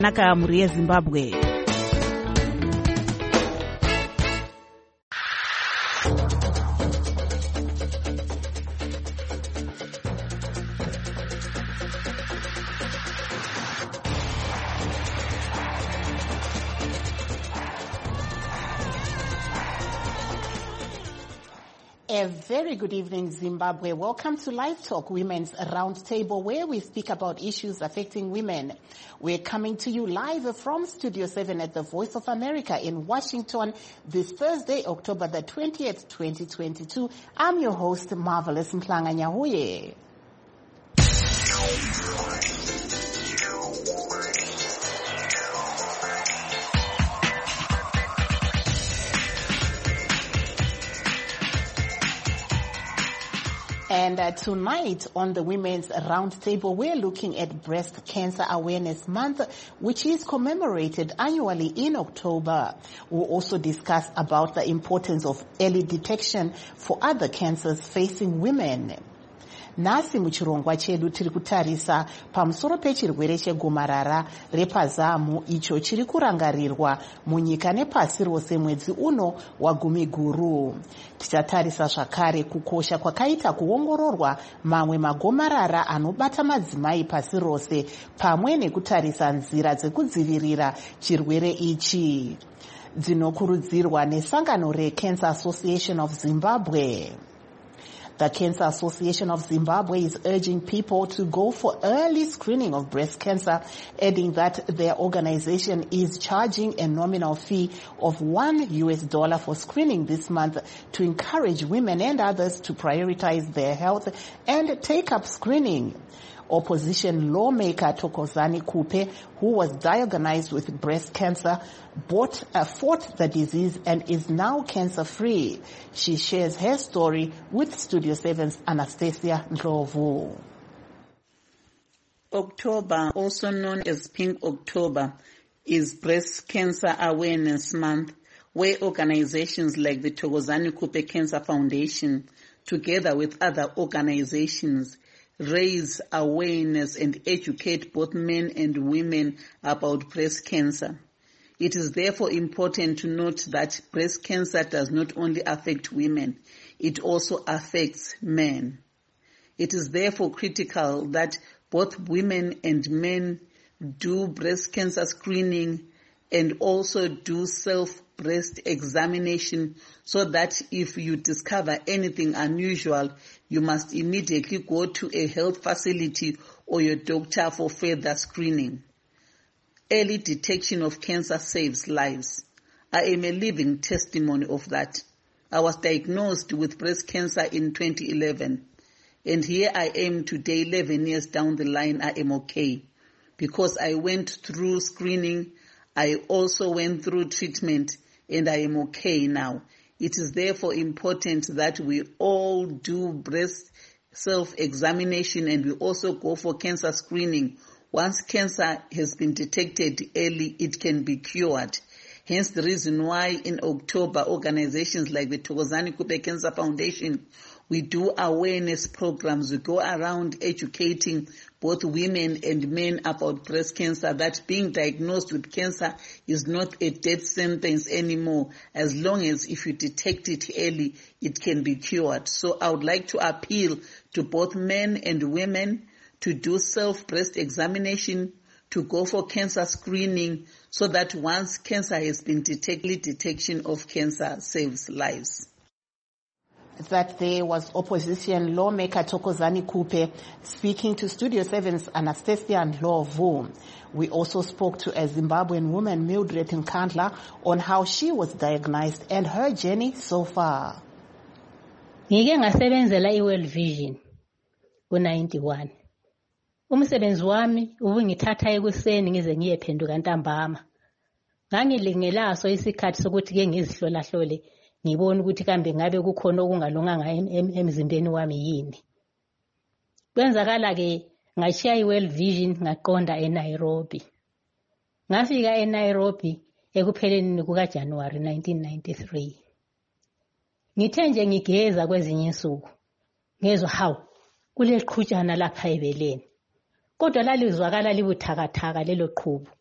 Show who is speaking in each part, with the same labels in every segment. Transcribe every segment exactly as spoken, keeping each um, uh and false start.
Speaker 1: Naka muri Zimbabwe.
Speaker 2: A very good evening, Zimbabwe. Welcome to Live Talk, Women's Roundtable, where we speak about issues affecting women. We're coming to you live from Studio seven at the Voice of America in Washington this Thursday, October the twentieth, twenty twenty-two. I'm your host, Marvelous Mhlanga Nyahuye. And uh, tonight on the Women's Roundtable, we're looking at Breast Cancer Awareness Month, which is commemorated annually in October. We'll also discuss about the importance of early detection for other cancers facing women. Nasi muchirongwa chedu tiri kutarisa pamusoro pechirwere chegomarara repazamu icho chiri kurangarirwa munyika nepasi rose mwedzi uno wagumi guru. Tichatarisa zvakare kukosha kwakaita kuongororwa mamwe magomarara anobata madzimai pasi rose, pamwe nekutarisa nzira dzekudzivirira chirwere ichi dzinokurudzirwa nesangano reCancer Association of Zimbabwe. The Cancer Association of Zimbabwe is urging people to go for early screening of breast cancer, adding that their organization is charging a nominal fee of one U S dollar for screening this month to encourage women and others to prioritize their health and take up screening. Opposition lawmaker Thokozani Kupe, who was diagnosed with breast cancer, bought, uh, fought the disease and is now cancer-free. She shares her story with Studio seven's Anastasia Ndlovu.
Speaker 3: October, also known as Pink October, is Breast Cancer Awareness Month, where organizations like the Thokozani Kupe Cancer Foundation, together with other organizations, raise awareness and educate both men and women about breast cancer. It is therefore important to note that breast cancer does not only affect women, it also affects men. It is therefore critical that both women and men do breast cancer screening and also do self-breast examination, so that if you discover anything unusual, you must immediately go to a health facility or your doctor for further screening. Early detection of cancer saves lives. I am a living testimony of that. I was diagnosed with breast cancer in twenty eleven, and here I am today, eleven years down the line. I am okay because I went through screening. I also went through treatment, and I am okay now. It is therefore important that we all do breast self-examination and we also go for cancer screening. Once cancer has been detected early, it can be cured. Hence the reason why in October, organizations like the Thokozani Kupe Cancer Foundation, we do awareness programs. We go around educating both women and men about breast cancer, that being diagnosed with cancer is not a death sentence anymore. As long as if you detect it early, it can be cured. So I would like to appeal to both men and women to do self-breast examination, to go for cancer screening, so that once cancer has been detected, detection of cancer saves lives.
Speaker 2: That there was opposition lawmaker Thokozani Kupe speaking to Studio seven's Anastasia Ndlovu. We also spoke to a Zimbabwean woman, Mildred Nkandla, on how she was diagnosed and her journey so far.
Speaker 4: Ngike ngasebenzela iWorld Vision ku-ninety-one. Umsebenzi wami ubungithatha ekuseni ngize ngiyephenduka ntambama. Ngangilingelaso isikhathi sokuthi ke ngizihlola-hlole ngibona ukuthi kambe ngabe kukhona okungalunganga emzimbeni wami yini. Kwenzakala ke ngashiya iWorld Vision ngaqonda eNairobi. Ngafika eNairobi ekupheleni kukaJanuwari nineteen ninety-three. Ngithe nje ngigeza kwezinye insuku ngezwa hawu kuleqhutshana lapha ebeleni. Kodwa lalizwakala libuthakathaka lelo qhubu.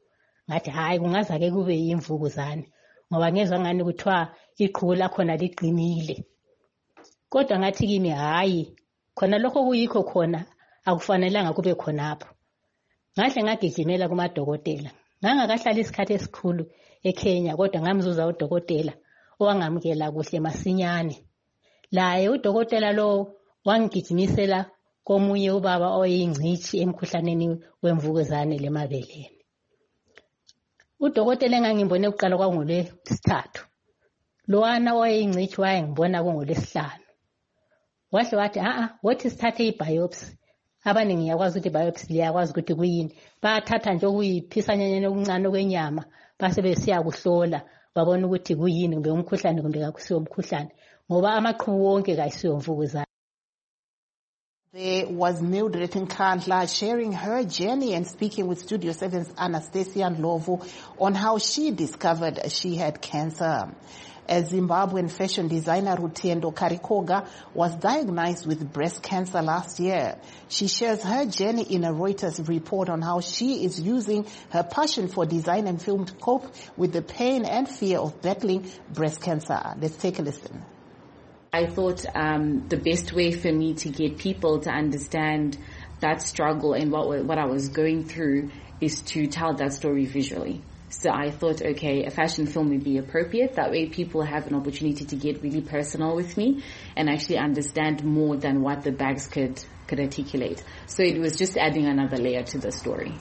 Speaker 4: ngathi hayi kungazake kube yimvukuzane ngoba ngezwe ngani kuthiwa iqhubu lakhona liqinile. Kodwa ngathi kimi hayi khona lokho kuyikho khona akufanelanga kube khonapho. Ngahle ngagijimela kumadokotela. Ngangakahlala isikhathi esikhulu eKenya kodwa ngamzuza udokotela owangamukela kuhle masinyane. Laye udokotela lo wangigijimisela komunye ubaba oyingcithi emkhuhlaneni wemvukuzane lemabeleni. Udokotela engangimbone ukuqala kwangolesithathu. Lowana oyingcithi wayengibona kungolesihlanu. Wahle wathi a a wothi sithathe ibiopsy. Abaningi yakwazi ukuthi biopsy liyakwazi ukuthi kuyini. Bathatha nje okuyiphisanyanyana okuncane okwenyama base besiya kuhlola babona ukuthi kuyini kumbe umkhuhlane kumbe akusiyo umkhuhlane ngoba amaqhubu wonke kayisiyo mvukuzane.
Speaker 2: There was Mildred Nkandla sharing her journey and speaking with Studio seven's Anastasia Ndlovu on how she discovered she had cancer. A Zimbabwean fashion designer, Rutendo Karikoga, was diagnosed with breast cancer last year. She shares her journey in a Reuters report on how she is using her passion for design and film to cope with the pain and fear of battling breast cancer. Let's take a listen.
Speaker 1: I thought um, the best way for me to get people to understand that struggle and what what I was going through is to tell that story visually. So I thought, okay, a fashion film would be appropriate. That way people have an opportunity to get really personal with me and actually understand more than what the bags could, could articulate. So it was just adding another layer to the story.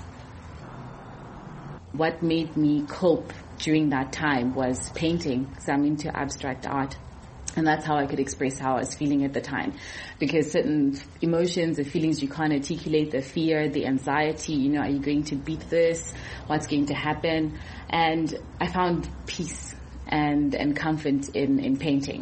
Speaker 1: What made me cope during that time was painting, because I'm into abstract art. And that's how I could express how I was feeling at the time. Because certain emotions or feelings you can't articulate, the fear, the anxiety, you know, are you going to beat this? What's going to happen? And I found peace and, and comfort in, in painting.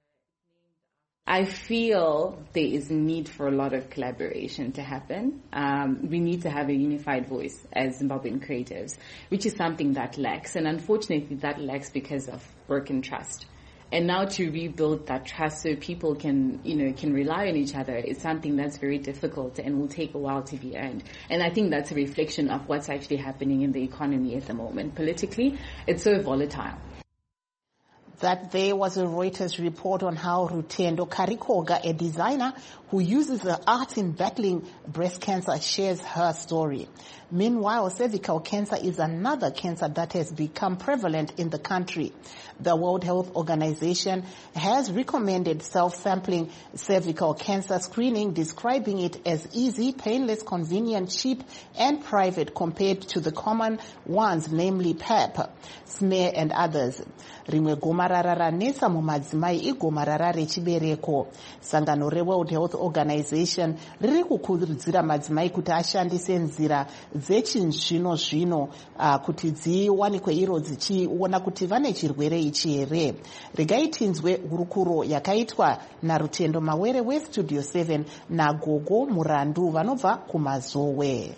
Speaker 1: I feel there is need for a lot of collaboration to happen. Um, we need to have a unified voice as Zimbabwean creatives, which is something that lacks. And unfortunately that lacks because of broken trust. And now to rebuild that trust so people can, you know, can rely on each other is something that's very difficult and will take a while to be earned. And I think that's a reflection of what's actually happening in the economy at the moment. Politically, it's so volatile.
Speaker 2: That there was a Reuters report on how Rutendo Karikoga, a designer who uses the art in battling breast cancer, shares her story. Meanwhile, cervical cancer is another cancer that has become prevalent in the country. The World Health Organization has recommended self-sampling cervical cancer screening, describing it as easy, painless, convenient, cheap, and private compared to the common ones, namely P E P, smear, and others. Rimwe gomarara ranetsa mumadzimai igomarara rechibereko. Sangano reWorld Health Organization riri kukurudzira madzimai kuti ashandise nzira dzechinzvino zvino uh, kuti dziwanikwe iro dzichiona kuti vane chirwere ichi here. Regai tinzwe hurukuro yakaitwa naRutendo Mawere weStudio seven naGogo Murandu vanobva kuMazowe.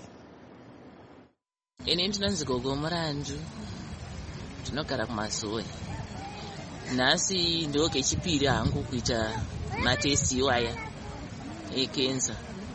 Speaker 5: Ini ndinonzi Gogo Murandu, ndinogara kuMazowe. Nhasi ndoke chipiri hangu kuita matesti iwaya ekenza.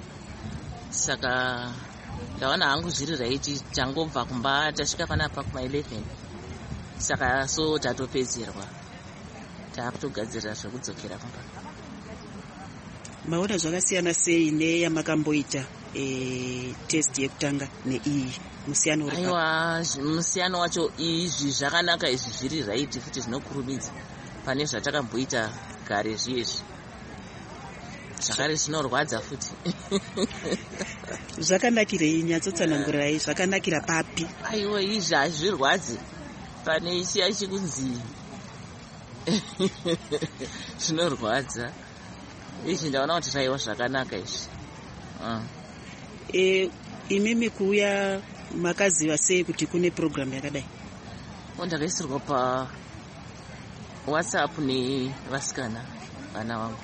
Speaker 5: Saka ndaona hangu zviri raiti tangobva kumba tasvika panapa kuma eleven. Saka so tatopedzerwa. Takutogadzirira zvekudzokera kumba.
Speaker 6: Maona zvakasiyana sei neyamakamboita e test yekutanga neiyi musiyano uri.
Speaker 5: Aiwa, musiyano wacho izvi zvakanaka izvi zviri right futi zvinokurumidza pane zvatakamboita kare zvizvi. Zvakare zvinorwadza futi.
Speaker 6: Zvakanakirei nyatsotsanangurai zvakanakira papi?
Speaker 5: Aiwa, izvi hazvirwadzi pane chiya chikunzi zvinorwadza. Izvi ndaona kuti zvaiwa zvakanaka izvi. Uh.
Speaker 6: E, imimi kuuya makaziva sei kuti kune program yakadai?
Speaker 5: Ndakaisirwa pa WhatsApp nevasikana vana vangu.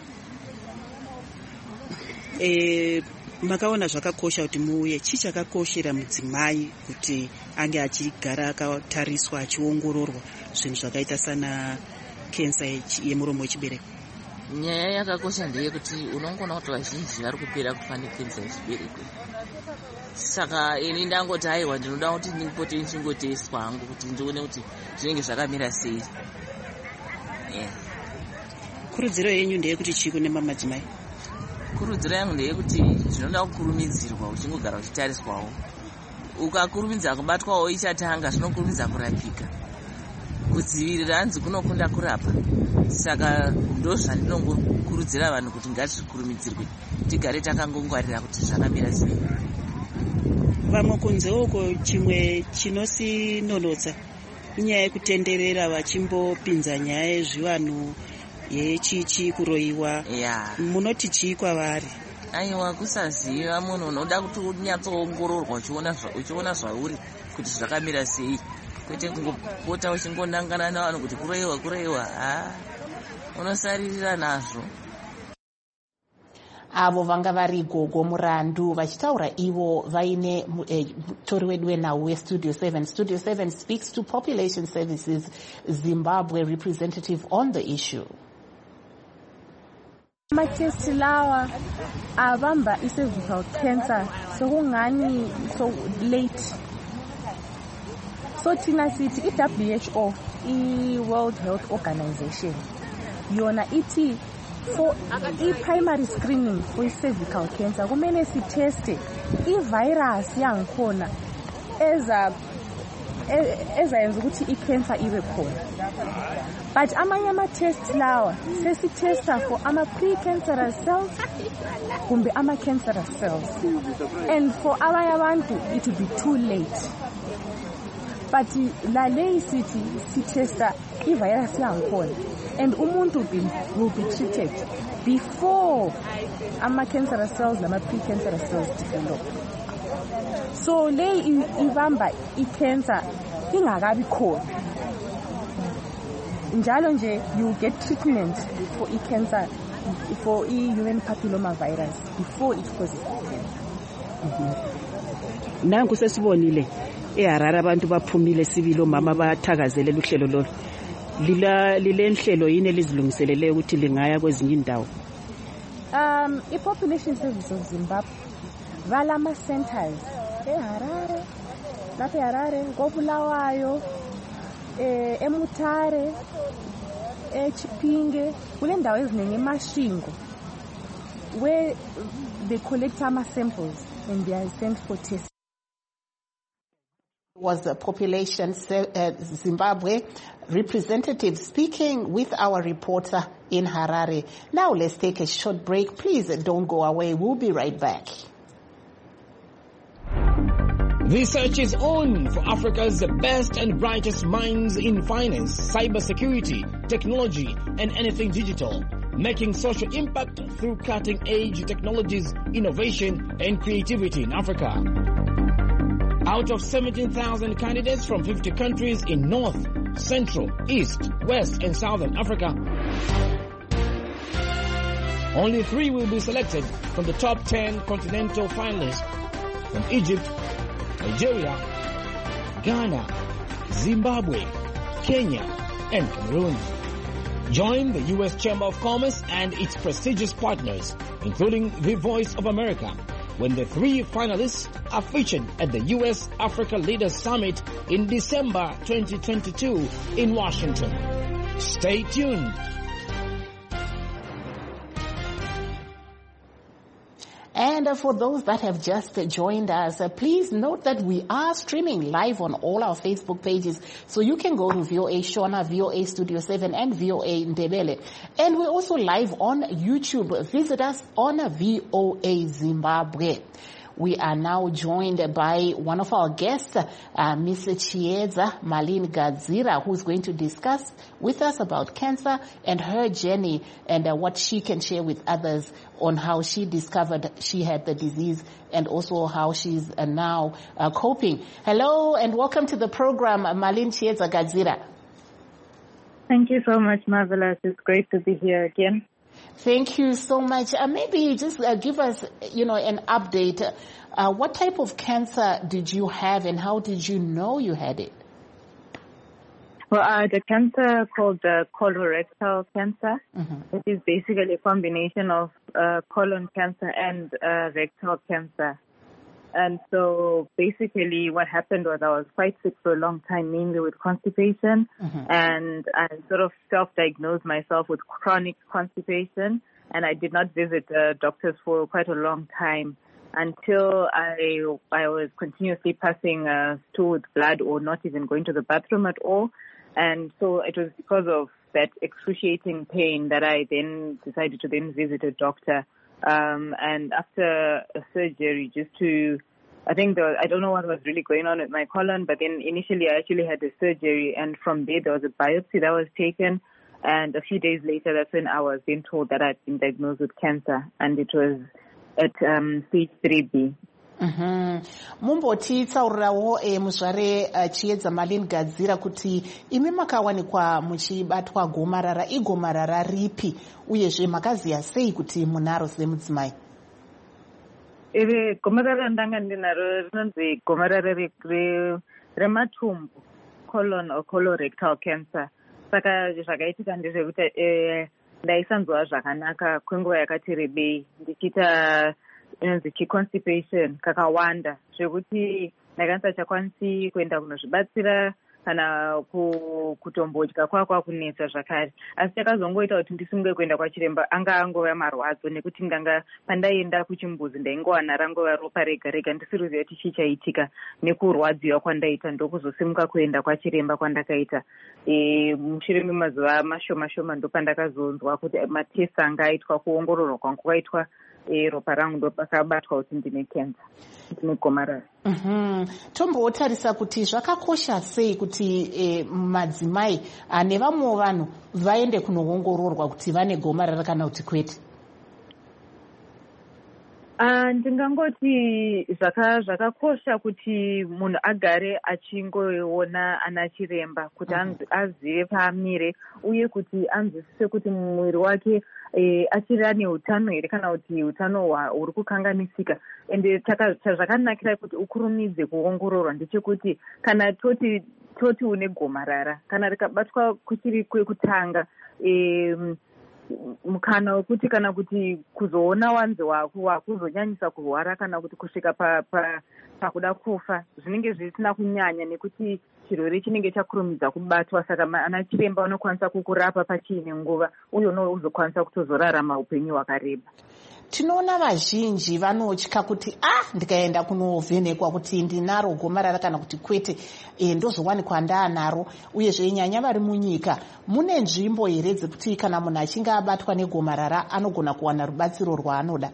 Speaker 6: E, makaona zvakakosha kuti muuye. Chii chakakoshera mudzimai kuti ange achigara akatariswa achiongororwa zvinhu zvakaita sana kensa yemuromo wechibereko?
Speaker 5: Nyaya yakakosha ndeyekuti unongona kuti vazhinji vari kupera kufa nekensa yechibereko. saka ini ndangoti haiwa ndinoda kuti ndipote ndichingoteswa hangu kuti ndione kuti zvinenge zvakamira sei. Yeah.
Speaker 6: Kurudziro yenyu ndeyekuti chii kune madzimai?
Speaker 5: Kurudziro yangu ndeyekuti zvinoda kukurumidzirwa uchingogara uchitariswawo. Ukakurumidza kubatwawo ichatanga zvinokurumidza kurapika. Kudzivirira hanzi kunokunda kurapa. Saka ndo zvandinongokurudzira vanhu kuti ngatikurumidzirwe tigare takangongwarira kuti zvakamira sei.
Speaker 6: Vamwe kunze uko chimwe chinosinonotsa inyaya yekutenderera vachimbopinza nyaya yezvivanhu yechichi kuroiwa.
Speaker 5: Yeah.
Speaker 6: Munoti chii kwavari?
Speaker 5: Aiwa, kusaziva munhu unoda kuti unyatsoongororwa uchiona uchiona zvauri kuti zvakamira sei, kwete kungopota uchingonangana navanhu kuti kuroiwa kuroiwa. Ha, unosaririra nazvo.
Speaker 2: Avo vanga vari gogo murandu vachitaura ivo vaine mutori wedu wenhau westudio seven. Studio seven speaks to Population Services Zimbabwe representative on the issue.
Speaker 7: Amatesti lawa abamba i-cervical cancer sokungani so late. So thina sithi i-W H O, i-World Health Organization, yona ithi for i-primary screening for i-cervical cancer kumele sitheste i-virus yangikhona eza ezayenza ukuthi i-cancer ibe khona. But amanye ama-test lawa sesithesta for ama-pre-cancerous cells kumbe ama-cancerous cells, and for abanye abantu it will be too late. But lale sithi sithesta i-virus yangikhona, and umuntu will be, will be treated before ama-cancerous cells nama-pre-cancerous cells develop. So le ibamba i-cancer ingakabi khona. Njalo nje you get treatment for i-cancer, for i-human papilloma virus before it causes cancer.
Speaker 6: Nanku sesibonile eHarare abantu baphumile sibili omama bathakazelela uhlelo lolu. Lila lile nhlelo yini elizilungiselele ukuthi lingaya kwezinye indawo?
Speaker 7: Um i-Population Services of Zimbabwe valama centers eHarare, lapha eHarare, ngoBulawayo, eh eMutare, eChipinge, kule ndawo eziningi eMashingo, where they collect ama samples and they are sent for testing.
Speaker 2: Was the Population uh, Zimbabwe representative speaking with our reporter in Harare. Now let's take a short break. Please don't go away. We'll be right back.
Speaker 8: Research is on for Africa's best and brightest minds in finance, cybersecurity, technology, and anything digital, making social impact through cutting-edge technologies, innovation, and creativity in Africa. Out of seventeen thousand candidates from fifty countries in North, Central, East, West, and Southern Africa, only three will be selected from the top ten continental finalists from Egypt, Nigeria, Ghana, Zimbabwe, Kenya, and Cameroon. Join the U S Chamber of Commerce and its prestigious partners, including the Voice of America, when the three finalists are featured at the U S Africa Leaders Summit in December twenty twenty-two in Washington. Stay tuned.
Speaker 2: And uh, for those that have just uh, joined us, uh, please note that we are streaming live on all our Facebook pages. So you can go to V O A Shona, V O A Studio seven, and V O A Ndebele. And we're also live on YouTube. Visit us on V O A Zimbabwe. We are now joined by one of our guests, uh, Miss Chiedza Malin Gadzira, who's going to discuss with us about cancer and her journey and uh, what she can share with others on how she discovered she had the disease and also how she's uh, now uh, coping. Hello and welcome to the program, Malin Chiedza Gadzira.
Speaker 9: Thank you so much, Marvelous. It's great to be here again.
Speaker 2: Thank you so much. Uh, maybe just uh, give us, you know, an update. Uh, what type of cancer did you have and how did you know you had it?
Speaker 9: Well, uh, the cancer called uh, colorectal cancer, mm-hmm. It is basically a combination of uh, colon cancer and uh, rectal cancer. And so basically what happened was I was quite sick for a long time, mainly with constipation. Mm-hmm. And I sort of self-diagnosed myself with chronic constipation. And I did not visit uh, doctors for quite a long time until I I was continuously passing uh, stool with blood or not even going to the bathroom at all. And so it was because of that excruciating pain that I then decided to then visit a doctor. Um, and after a surgery, just to, I think there was, I don't know what was really going on with my colon, but then initially I actually had the surgery, and from there there was a biopsy that was taken, and a few days later that's when I was being told that I'd been diagnosed with cancer, and it was at um, stage three B.
Speaker 2: mumbotitsaurirawo e muzvare chiedza Marlene Gadzira kuti imi makawanikwa muchibatwa gomarara igomarara ripi uyezve makaziya sei kuti munaro semudzimai?
Speaker 9: Iri gomarara ndanga ndinaro rinonzi gomarara rematumbu, colon or colorectal cancer. Saka zvakaitika ndezvekuti ndaisanzwa zvakanaka kwenguva yakati rebei ndichiita inonzi chiconstipation kakawanda zvekuti ndakasachakwanisi kuenda kunozvibatsira kana kutombodya kwakwa kunetsa zvakare. Asi chakazongoita kuti ndisunge kuenda kwachiremba anga angova marwadzo, nekuti ndanga pandaienda kuchimbuzi ndaingowana rangova ropa rega rega ndisiri kuziva kuti chichaitika nekurwadziwa kwandaita, ndokuzosimuka kuenda kwachiremba kwandakaita. E, mushure memazuva mashoma shoma ndopandakazonzwa kuti matesi anga aitwa, kuongororwa kwangu kwaitwa e, ropa rangu ndopakabatwa kuti ndine cancer, ndine gomarara.
Speaker 2: Mm-hmm. Tombotarisa kuti zvakakosha sei kuti e, madzimai ane vamwe vanhu vaende kunoongororwa kuti vane gomarara kana kuti kwete?
Speaker 9: Uh, ndingangoti zvakakosha kuti munhu agare achingoona ana chiremba kuti mm-hmm. azive paamire, uye kuti anzwisise kuti mumwiri wake e, achiri ane utano here kana kuti utano huri kukanganisika. Ende chazvakanakira kuti ukurumidze kuongororwa ndechekuti kana toti toti une gomarara, kana rikabatwa kuchiri kwekutanga, e, mukana wekuti kana kuti kuzoona wanzi wako wakuzonyanyisa kurwara kana kuti kusvika pakuda kufa zvinenge zvisina kunyanya, nekuti chirwere chinenge chakurumidza kubatwa. Saka ana chiremba vanokwanisa kukurapa pachiine nguva, uye unozokwanisa kutozorarama upenyu hwakareba.
Speaker 2: Tinoona vazhinji vanotya kuti ah ndikaenda kunovhenekwa kuti ndinaro gomarara kana kuti kwete, e, ndozowanikwa ndaanaro. Uyezve nyanya vari munyika, mune nzvimbo here dzekuti kana munhu achinge abatwa negomarara anogona kuwana rubatsiro rwaanoda?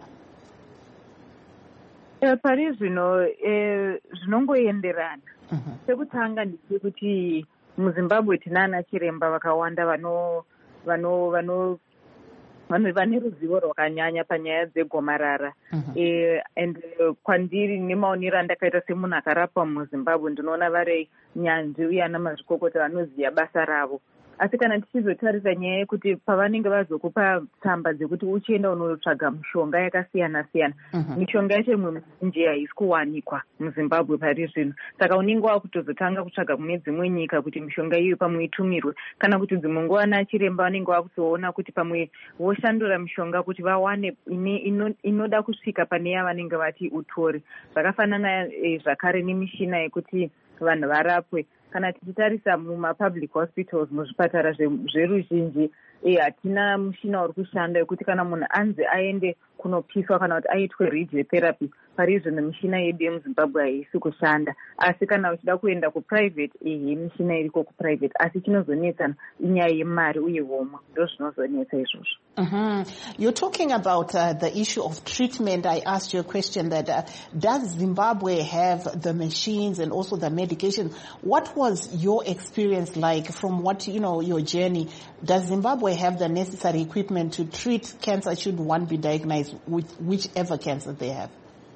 Speaker 9: E, pari zvino e, zvinongoenderana. Sekutanga nditi kuti muZimbabwe tinana chiremba vakawanda vano vano vano vanhu vane ruzivo rwakanyanya panyaya dzegomarara. Mm-hmm. E, and uh, kwandiri nemaonero andakaita semunhu akarapwa muZimbabwe ndinoona vari nyanzvi uye ana mazvikokota vanoziva basa ravo. Asi kana tichizotarisa nyaya yekuti pavanenge vazokupa tsamba dzekuti uchienda unotsvaga mishonga yakasiyana siyana, mm-hmm. mishonga yacho imwe mizhinji haisi kuwanikwa muZimbabwe pari zvino. Saka unenge wakutozotanga kutsvaga kune dzimwe nyika kuti mishonga iyo pamwe itumirwe, kana kuti dzimwe nguva ana chiremba vanenge vakuzoona kuti pamwe voshandura mishonga kuti vawane inoda ino kusvika pane yavanenge vati utore. Zvakafanana e, zvakare nemishina yekuti vanhu varapwe. Kana tichitarisa mumapublic hospitals, muzvipatara zveruzhinji, e, hatina mushina uri kushanda yekuti kana munhu anzi aende kunopiswa kana kuti aitwe radiotherapy, pari zvino mishina yedu yemuZimbabwe haisi kushanda. Asi kana uchida kuenda kuprivate, ehe mishina iriko kuprivate, asi chinozonetsa inyaya yemari uye homwe, ndo zvinozonetsa izvozvo.
Speaker 2: Mm-hmm. You're talking about uh, the issue of treatment. I asked you a question that uh, does Zimbabwe have the machines and also the medication? What was your experience like from what, you know, your journey? Does Zimbabwe have the necessary equipment to treat cancer should one be diagnosed with whichever cancer they have?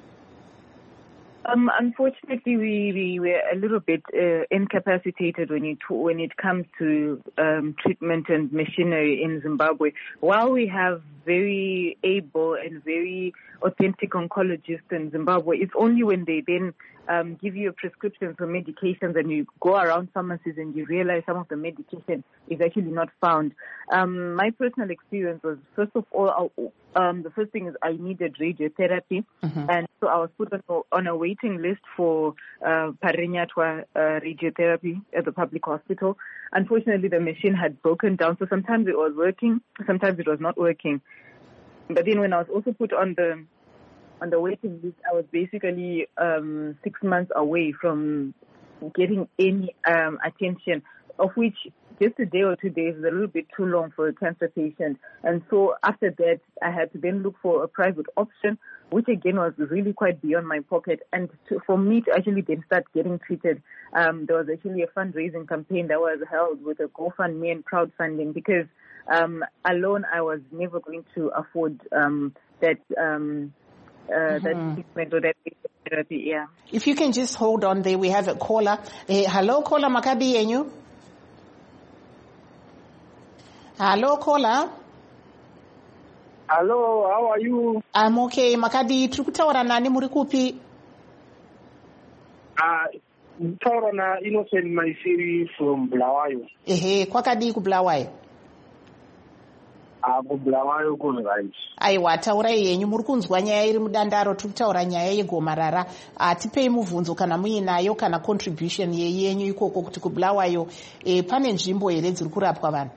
Speaker 9: Um, unfortunately, we, we were a little bit uh, incapacitated when it when it comes to um, treatment and machinery in Zimbabwe. While we have very able and very authentic oncologists in Zimbabwe, it's only when they then um, give you a prescription for medications and you go around pharmacies and you realize some of the medication is actually not found. Um, my personal experience was, first of all, um, the first thing is I needed radiotherapy, mm-hmm. and so I was put on, on a waiting list for uh, Parinyatwa uh, radiotherapy at the public hospital. Unfortunately, the machine had broken down, so sometimes it was working, sometimes it was not working. But then when I was also put on the on the waiting list, I was basically um, six months away from getting any um, attention, of which just a day or two days is a little bit too long for a cancer patient. And so after that, I had to then look for a private option, which again was really quite beyond my pocket. And to, for me to actually then start getting treated, um, there was actually a fundraising campaign that was held with a GoFundMe and crowdfunding, because um, alone I was never going to afford um, that um, uh, mm-hmm. that treatment or that therapy. Yeah.
Speaker 2: If you can just hold on there, we have a caller. Hey, hello, caller, Makabi yenyu. Hello, caller.
Speaker 10: Hello, how are you?
Speaker 2: I'm okay. Makadi, tukutaura nani muri kupi?
Speaker 10: Ah, taura na Innocent Maisiri from Bulawayo.
Speaker 2: Ehe, kwakadi ku Bulawayo?
Speaker 10: Ah, ku Bulawayo kune right.
Speaker 2: Aiwa, taura yenyu muri kunzwa nyaya iri mudandaro, tukutaura nyaya yegomarara. Atipei muvhunzo kana muinayo kana contribution yenyu ikoko kuti ku Bulawayo eh pane nzvimbo here dziri kurapwa vanhu.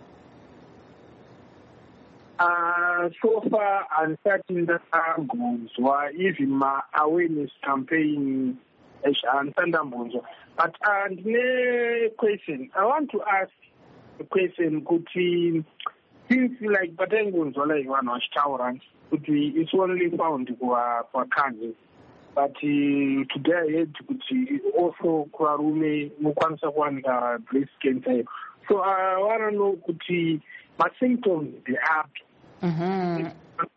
Speaker 10: Uh, so far, I'm starting the Gunzwa, even my awareness campaign, and but uh, the question, I want to ask a question, could we, since like Batengunzwa, like one of restaurants, could we, it's only found for, for Kansas, but uh, today, could we also, Kwarume, Mukwansa, one breast cancer. So I want to know, could we, my symptoms, they are mm-hmm.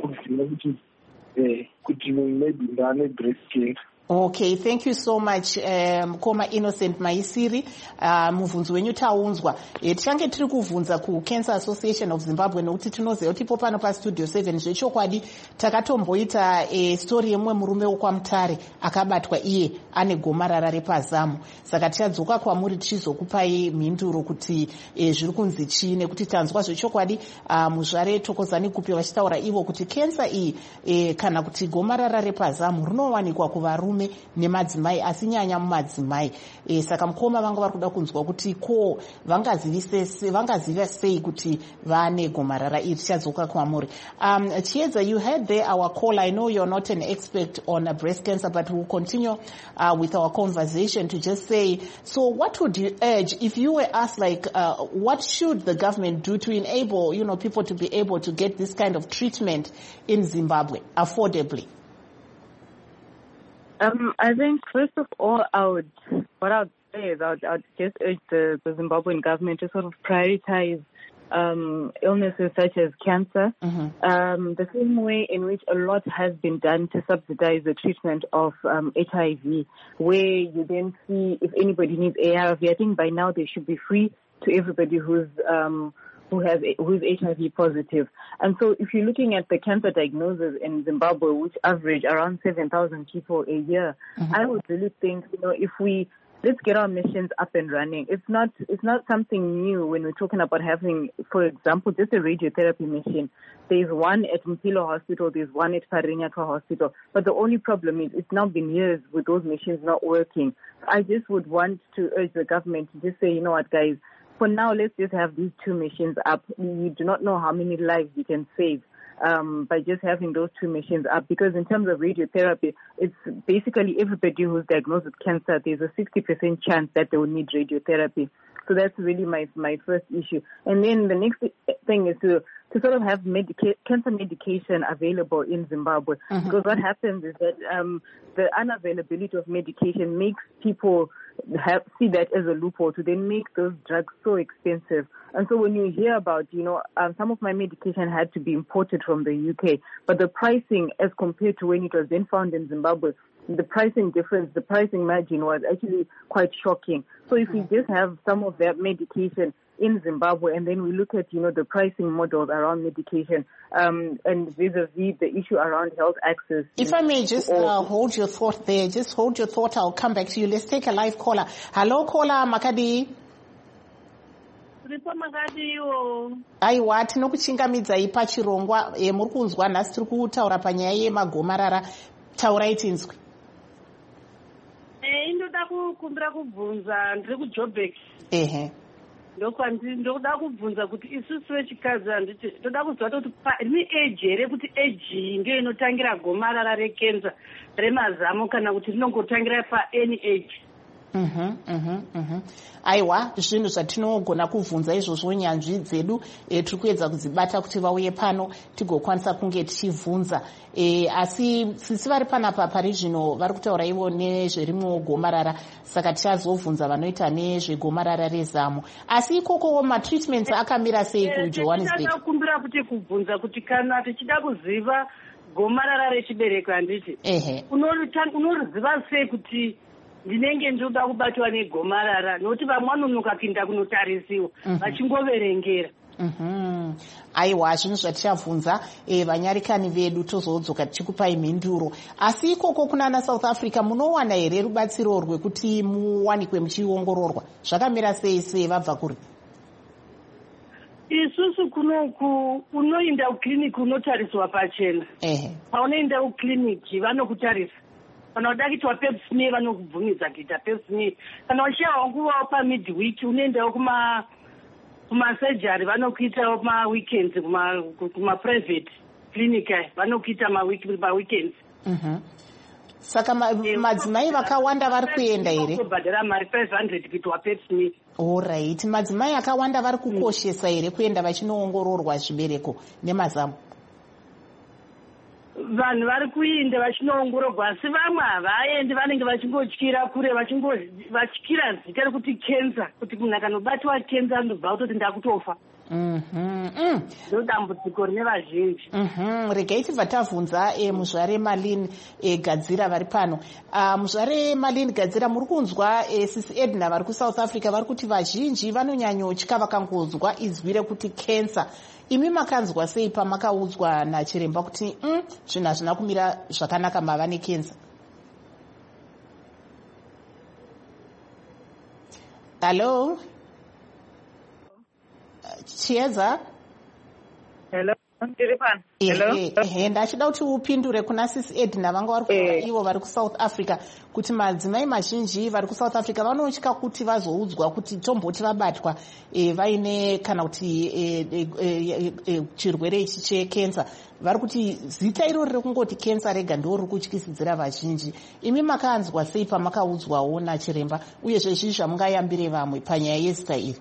Speaker 10: breast cancer.
Speaker 2: Okay, thank you so much, um, Koma Innocent Maisiri. Uh, muvhunzo wenyu taunzwa. E, tichange tiri kuvhunza ku Cancer Association of Zimbabwe nokuti tinoziva kuti ipo pano pa Studio seven zvechokwadi takatomboita e, story yemwe murume wokwamutare akabatwa iye ane gomarara repazamu. Saka tichadzoka kwamuri tichizokupai mhinduro kuti e, zviri kunzi chii, nekuti tanzwa zvechokwadi uh, muzvare Thokozani Kupe vachitaura ivo kuti cancer iyi e, kana kuti gomarara repazamu rinowanikwa kuvarume nemadzimai asi nyanya mumadzimai. E, saka mukoma vanga vari kuda kunzwa kuti ko vangazivisese vangaziva sei kuti vane gomarara iri. Tichadzoka kwamuri. Um, Chiedza, you heard there our call. I know you're not an expert on uh, breast cancer, but we'll continue uh, with our conversation to just say, so what would you urge if you were asked, like, uh, what should the government do to enable, you know, people to be able to get this kind of treatment in Zimbabwe affordably?
Speaker 9: Um, I think first of all, I would, what I would say is I would, I would just urge the, the Zimbabwean government to sort of prioritize um, illnesses such as cancer, mm-hmm. um, the same way in which a lot has been done to subsidize the treatment of um, H I V, where you then see if anybody needs A R V. I think by now they should be free to everybody who's um, who has who's H I V positive. And so if you're looking at the cancer diagnosis in Zimbabwe, which average around seven thousand people a year, mm-hmm. I would really think, you know, if we, let's get our missions up and running. It's not, it's not something new when we're talking about having, for example, just a radiotherapy machine. There's one at Mpilo Hospital, there's one at Parinyatwa Hospital. But the only problem is it's now been years with those machines not working. I just would want to urge the government to just say, you know what, guys, for now, let's just have these two machines up. We do not know how many lives we can save um, by just having those two machines up, because in terms of radiotherapy, it's basically everybody who's diagnosed with cancer, there's a sixty percent chance that they will need radiotherapy. So that's really my my first issue. And then the next thing is to to sort of have medica- cancer medication available in Zimbabwe. Mm-hmm. Because what happens is that um, the unavailability of medication makes people have, see that as a loophole to then make those drugs so expensive. And so when you hear about, you know, um, some of my medication had to be imported from the U K, but the pricing as compared to when it was then found in Zimbabwe, the pricing difference, the pricing margin was actually quite shocking. So if we just have some of that medication in Zimbabwe, and then we look at, you know, the pricing models around medication, um, and vis-a-vis the issue around health access.
Speaker 2: If I may just uh, hold your thought there, just hold your thought, I'll come back to you. Let's take a live caller. Hello, caller, Makadi. Aiwa, tinokuchingamidzai pachirongwa e, muri kunzwa nhasi tiri kutaura panyaya yemagomarara. Taurai tinzwi.
Speaker 11: Eh, ndoda kukumbira kubvunza ndiri kuJoburg.
Speaker 2: Ehe.
Speaker 11: Ndoda kubvunza kuti isusu vechikadzi handiti ndoda kuziva kuti rine age here kuti age ndiyo inotangira gomarara rekenza remazamo kana kuti rinongotangira paany age.
Speaker 2: Mhm, mhm, mhm. Aiwa, zvinhu zvatinogona kubvunza izvozvo nyanzvi dzedu e, tiri kuedza kudzibata kuti vauye pano tigokwanisa kunge tichibvunza. E, asi sisi vari panapa pari zvino vari kutaura ivo nezverimwewo gomarara, saka tichazobvunza vanoita nezvegomarara rezamo. Asi ikokowo matreatments akamira sei kuJohannesburg?
Speaker 11: Ndinokumbira kuti kubvunza kuti kana tichida kuziva gomarara rechibereko handiti.
Speaker 2: Ehe.
Speaker 11: Unoriziva sei kuti ndinenge ndoda kubatwa negomarara nokuti vamwe vanonokapinda kunotarisiwa vachingoverengera.
Speaker 2: Mhm. Aiwa, zvinhu zvatichabvunza e, vanyarikani vedu tozodzoka tichikupai mhinduro. Asi ikoko kunana South Africa munowana here rubatsiro rwekuti muwanikwe muchiongororwa? Zvakamira sei sei vabva kuri?
Speaker 11: Isusu kunoku unoinda kukiriniki unotariswa pachena.
Speaker 2: Ehe.
Speaker 11: Paunoinda kukiriniki vanokutarisa. Kana uda kuitwa pap smear vanokubvumidza kuita pap smear. Kana uchishayawo nguva pamidweek unoendawo kuma kumasurgery vanokuitawo maweekends kuma kuma private clinic vanokuita maweekends.
Speaker 2: Mhm. Saka madzimai vakawanda vari kuenda here?
Speaker 11: Kubhadhara mari five hundred kuitwa pap smear.
Speaker 2: Alright, madzimai akawanda vari kukoshesa here kuenda vachinoongororwa zvibereko nemazamo?
Speaker 11: Vanhu vari kuinda vachinoongororwa asi vamwe havaendi vanenge vachingotyira kure vachikyira zita rekuti kenza kuti munhu akanobatwa kenza anobva kutoti ndakutofa.
Speaker 2: Mhm.
Speaker 11: Ndo dambudziko rine vazhinji.
Speaker 2: Mhm. Regai tibva tabvunza e, muzvare Marlene e, Gadzira vari pano. Uh, muzvare Marlene Gadzira muri kunzwa e, sisi Edna vari kuSouth Africa vari kuti vazhinji vanonyanyotya vakangonzwa izwi rekuti kensa. Imi makanzwa sei pamakaudzwa nachiremba kuti mm, zvinhu hazvina kumira zvakanaka mava nekensa? Hello? Chiedza?
Speaker 9: Hello? Ndiri pano. Hello?
Speaker 2: Ehe, ndachida kuti upindure kuna sisi Edna vanga vari kutaura ivo vari kuSouth Africa kuti madzimai mazhinji vari kuSouth Africa vanotya kuti vazoudzwa kuti tomboti vabatwa e, vaine kana kuti e, e, e, e, chirwere ichi chekensa. Vari kuti zita irori rekungoti kensa rega ndo riri kutyisidzira vazhinji. Imi makanzwa sei pamakaudzwawo nachiremba uyezve zvii zvamungayambire vamwe panyaya yezita iri?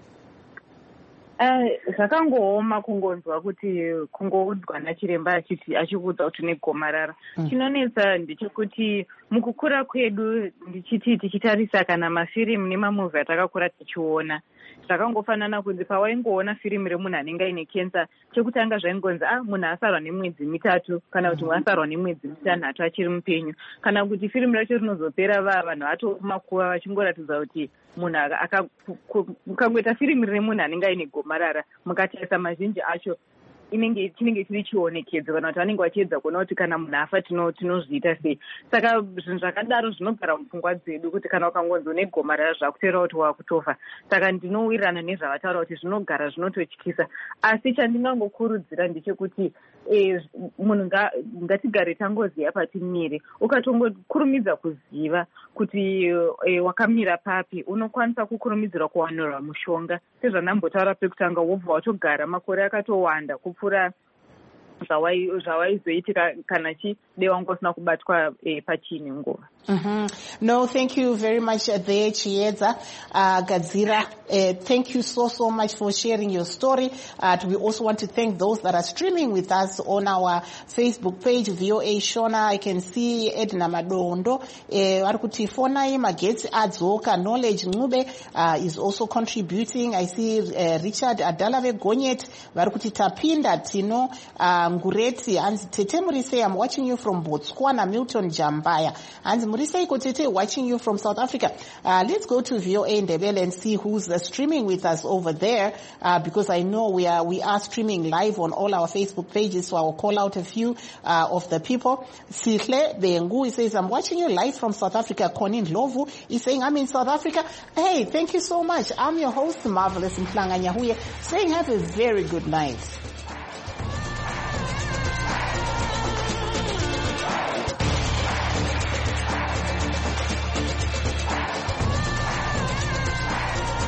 Speaker 9: Zvakangooma kungonzwa kuti kungoudzwa nachiremba achiti achikuudza kuti une gomarara. Chinonetsa ndechekuti mukukura kwedu ndichiti tichitarisa kana mafirimu nemamuvi atakakura tichiona, zvakangofanana kunzi pawaingoona firimu remunhu anenge aine kensa, chekutanga zvaingonzi ah munhu asarwa nemwedzi mitatu kana kuti munhu asarwa nemwedzi mitanhatu achiri mupenyu, kana kuti firimu racho rinozopera vanhu vatomakuva vachingoratidza kuti munhu mukangoita firimu rine munhu anenge aine gomarara mukatarisa mazhinji acho inenge chinenge chiri chionekedzo kana kuti vanenge vachiedza kuona kuti kana munhu afa tinozviita sei. Saka zvinhu zvakadaro zvinogara mupfungwa dzedu kuti kana ukangonzi une gomarara zvakutera kuti wakutofa. Saka ndinowirirana nezvavataura kuti zvinogara zvinototyisa, asi chandingangokurudzira ndechekuti e, munhu ngatigare tangoziva patimire. Ukatongokurumidza kuziva kuti e, wakamira papi unokwanisa kukurumidzira kuwanirwa mushonga sezvanambotaura pekutanga wobva watogara makore akatowanda kupfuura zvawaizoitika kana chide wanga usina kubatwa e, pachine nguva.
Speaker 2: Mm-hmm. No, thank you very much uh, there, Chiedza. Uh, Gadzira, uh, thank you so, so much for sharing your story. Uh, we also want to thank those that are streaming with us on our Facebook page, V O A Shona. I can see Edna Madondo. Varikuti Fonai Magetsi Adzoka, Knowledge Ngube uh, is also contributing. I see uh, Richard Adalave Gonyet. Varikuti Tapinda Tino uh, Ngureti. Anzi Tetemurise, I'm watching you from Botswana. Milton Jambaya. Anzi Muriseko Tete watching you from South Africa. Uh, let's go to V O A Ndebele and see who's uh, streaming with us over there, uh, because I know we are we are streaming live on all our Facebook pages, so I will call out a few uh, of the people. Sihle Bengu, he says, I'm watching you live from South Africa. Conin Lovu is saying, I'm in South Africa. Hey, thank you so much. I'm your host, Marvelous Mhlanga Nyahuye, saying have a very good night.